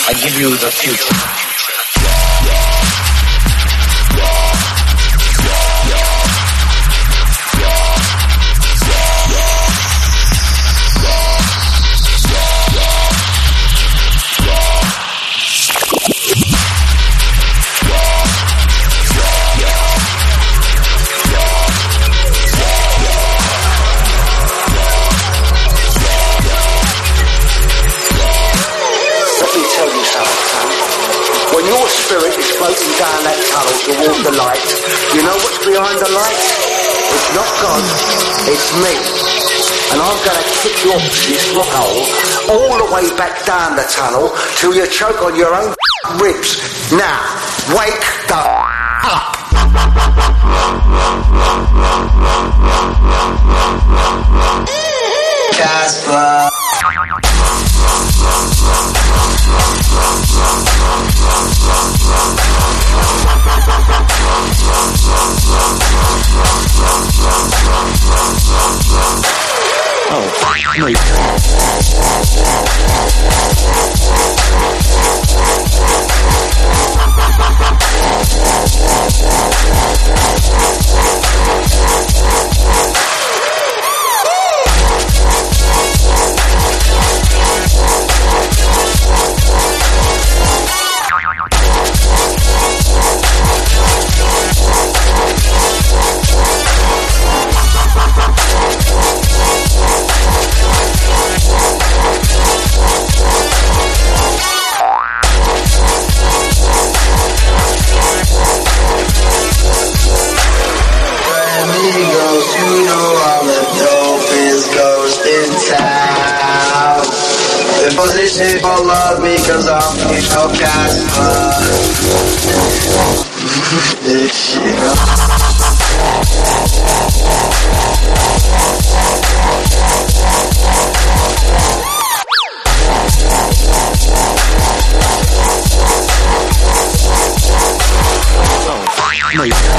I give you the future. When your spirit is floating down that tunnel toward the light, you know what's behind the light? It's not God, it's me. And I'm going to kick you off this rock hole all the way back down the tunnel till you choke on your own ribs. Now, wake the up. Casper. Oh, wait. Position for love me cause I'm your Casper. This shit. Oh, no.